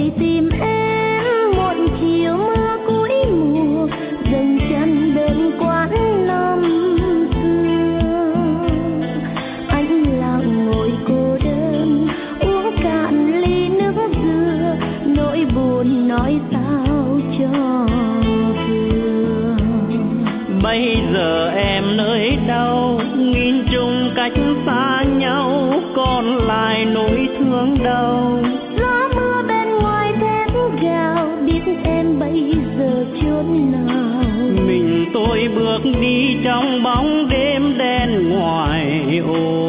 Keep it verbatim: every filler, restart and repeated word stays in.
về tìm em một chiều mưa cuối mùa, dừng chân bên quán năm xưa. Anh lặng ngồi cô đơn uống cạn ly nước dừa, nỗi buồn nói sao cho vừa. Bây giờ em nơi đâu, nghìn trùng cách xa nhau, còn lại nỗi thương đâu. Gió mưa bên ngoài thét gào, biết em bây giờ chốn nào. Mình tôi bước đi trong bóng đêm đen ngoài ô.